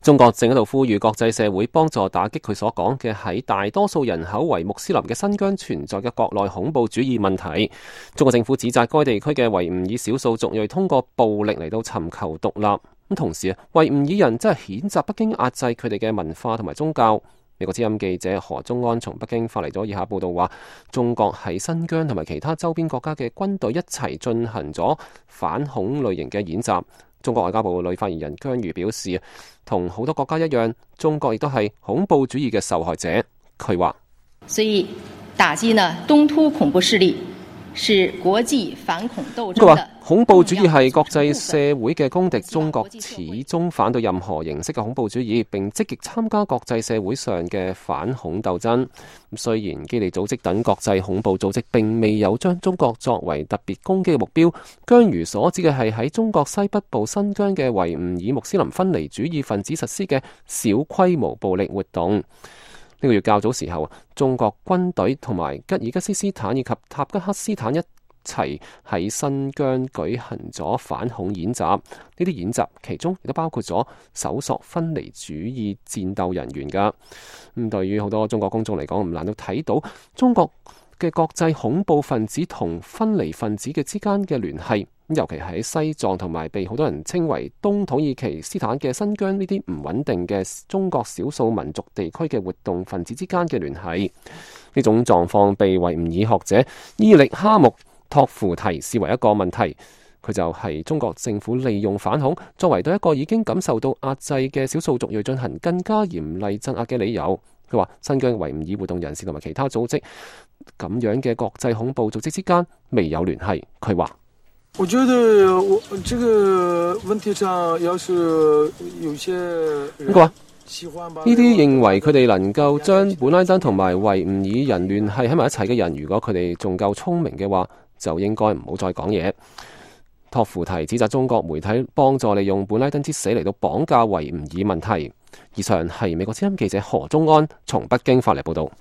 中國正喺度呼籲國際社會幫助打擊佢所講嘅喺大多數人口為穆斯林嘅新疆存在嘅國內恐怖主義問題。中國政府指責該地區嘅維吾爾少數族裔通過暴力嚟到尋求獨立。咁同時啊，維吾爾人真係譴責北京壓制佢哋嘅文化同埋宗教。美國之音記者何忠安從北京發嚟咗以下報道，話中國喺新疆同埋其他周邊國家嘅軍隊一齊進行咗反恐類型嘅演習。中國外交部女發言人姜瑜表示，同好多國家一樣，中國亦都係恐怖主義嘅受害者。佢話： 所以打擊呢東突恐怖勢力是國際反恐鬥爭。 佢話恐怖主義係國際社會嘅公敵，中國始終反對任何形式嘅恐怖主義，並積極參加國際社會上嘅反恐鬥爭。雖然基利組織等國際恐怖組織並未有將中國作為特別攻擊嘅目標，姜瑜所指嘅係喺中國西北部新疆嘅維吾爾穆斯林分離主義分子實施嘅小規模暴力活動。呢個月較早時候，中國軍隊同埋吉爾吉斯斯坦以及塔吉克斯坦一齊喺新疆舉行咗反恐演習。呢啲演習其中亦都包括咗搜索分離主義戰鬥人員㗎。對於好多中國公眾嚟講，唔難到睇到中國嘅國際恐怖分子同分離分子嘅之間嘅聯繫。尤其喺西藏同埋被好多人稱為東土耳其斯坦嘅新疆呢啲唔穩定嘅中國少數民族地區嘅活動分子之間嘅聯繫，呢種狀況被維吾爾學者伊力哈木托夫提視為一個問題。佢就係中國政府利用反恐作為對一個已經感受到壓制嘅少數族裔進行更加嚴厲鎮壓嘅理由。佢話新疆維吾爾活動人士同埋其他組織咁樣嘅國際恐怖組織之間未有聯繫。佢話： 我覺得我這個問題上，要是有些人喜歡吧， 呢啲認為佢哋能夠將本拉登同埋維吾爾人聯繫喺埋一齊嘅人，如果佢哋仲夠聰明嘅話，就應該唔好再講嘢。托夫提指責中國媒體幫助利用本拉登之死嚟到綁架維吾爾問題。以上係美國之音記者何忠安從北京發嚟報道。